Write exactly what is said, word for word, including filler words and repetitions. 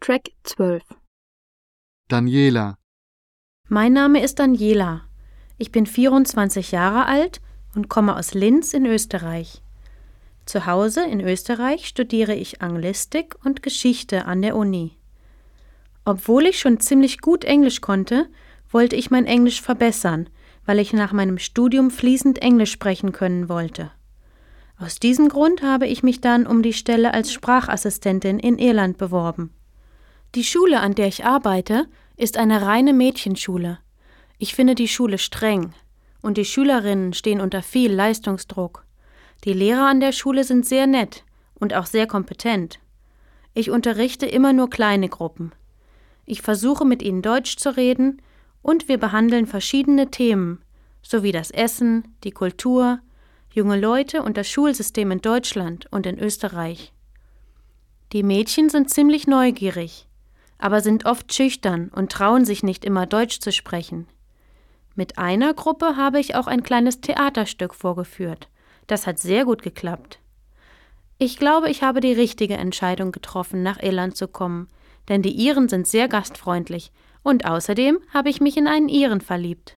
Track zwölf. Daniela. Mein Name ist Daniela. Ich bin vierundzwanzig Jahre alt und komme aus Linz in Österreich. Zu Hause in Österreich studiere ich Anglistik und Geschichte an der Uni. Obwohl ich schon ziemlich gut Englisch konnte, wollte ich mein Englisch verbessern, weil ich nach meinem Studium fließend Englisch sprechen können wollte. Aus diesem Grund habe ich mich dann um die Stelle als Sprachassistentin in Irland beworben. Die Schule, an der ich arbeite, ist eine reine Mädchenschule. Ich finde die Schule streng und die Schülerinnen stehen unter viel Leistungsdruck. Die Lehrer an der Schule sind sehr nett und auch sehr kompetent. Ich unterrichte immer nur kleine Gruppen. Ich versuche mit ihnen Deutsch zu reden und wir behandeln verschiedene Themen, sowie das Essen, die Kultur, junge Leute und das Schulsystem in Deutschland und in Österreich. Die Mädchen sind ziemlich neugierig, aber sind oft schüchtern und trauen sich nicht immer Deutsch zu sprechen. Mit einer Gruppe habe ich auch ein kleines Theaterstück vorgeführt. Das hat sehr gut geklappt. Ich glaube, ich habe die richtige Entscheidung getroffen, nach Irland zu kommen, denn die Iren sind sehr gastfreundlich und außerdem habe ich mich in einen Iren verliebt.